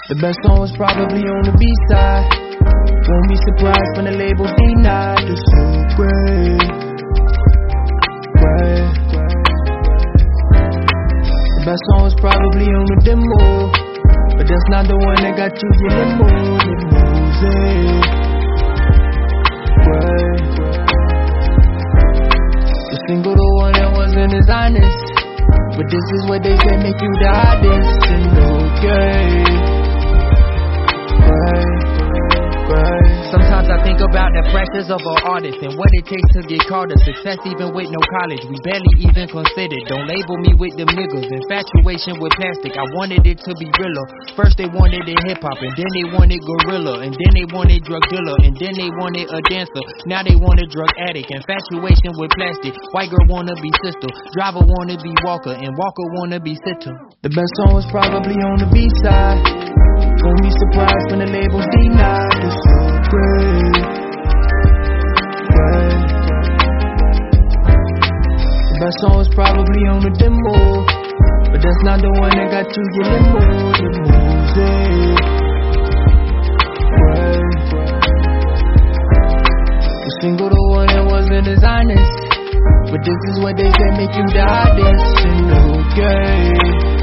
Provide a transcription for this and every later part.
The best song was probably on the B-side. Won't be surprised when the label's denied. It's so great, great. The best song was probably on the demo, but that's not the one that got you in the mood. The music, great. The single, the one that wasn't as honest, but this is what they say make you the hottest. And okay, sometimes I think about the pressures of an artist and what it takes to get caught a success even with no college. We barely even considered. Don't label me with them niggas. Infatuation with plastic, I wanted it to be realer. First they wanted it hip-hop, and then they wanted gorilla, and then they wanted drug dealer, and then they wanted a dancer. Now they want a drug addict. Infatuation with plastic. White girl wanna be sister, driver wanna be Walker, and Walker wanna be sitter. The best song was probably on the B-side. Won't be surprised when the label's denied. It's so great, great. The best song was probably on the demo, but that's not the one that got you in the mood. The music, great. The single, the one that wasn't as honest, but this is what they say make you the hottest. And okay,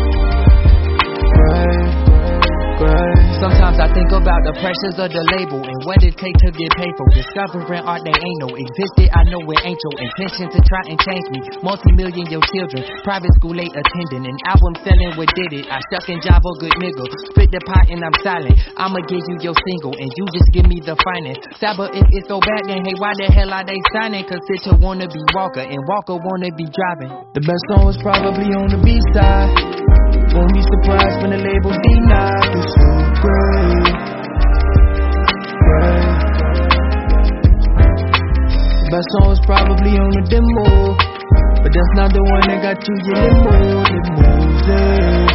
great. Sometimes I think about the pressures of the label and what it takes to get paid for. Discovering art that ain't no existed, I know it ain't your intention to try and change me. Multi-million your children, private school late attending, an album selling what did it. I shuck and jive a good nigga, spit the pot and I'm silent. I'ma give you your single and you just give me the finance. Saba, if it's so bad then hey, why the hell are they signing? Cause Stitcher wanna be Walker and Walker wanna be driving. The best song was probably on the B-side. Won't be surprised when the label's denied. It's so great, great. The best song was probably on the demo, but that's not the one that got you in the mood. The music,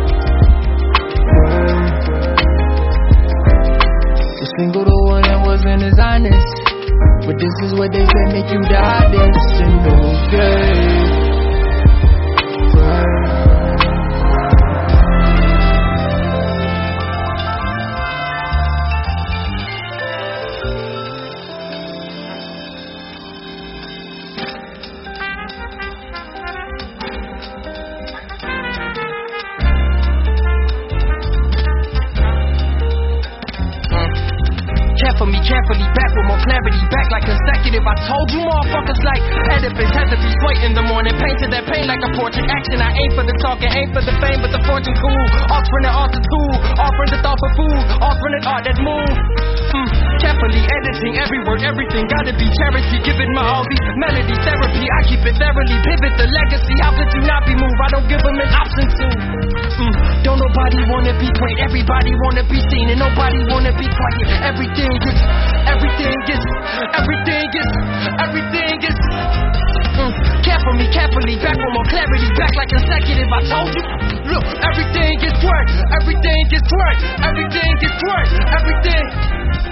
great. The single, the one that wasn't as honest, but this is what they say make you the hottest. And okay, great. Carefully, back with more clarity, back like consecutive. I told you motherfuckers like Oedipus had to be sweat in the morning, painted that pain like a portrait. Action, I ain't for the talking, ain't for the fame, but the fortune cool. Offering the art to tool, offering the thought for food, offering the art that move. Carefully editing every word, everything gotta be charity. Giving my all these melodies therapy. I keep it thoroughly, pivot the legacy. How could you not be moved? I don't give them an option to. Don't nobody wanna be great, everybody wanna be seen, and nobody wanna be quiet. Everything is carefully, back with more clarity, back like consecutive. I told you, look, everything is work, everything is work, everything is work, everything.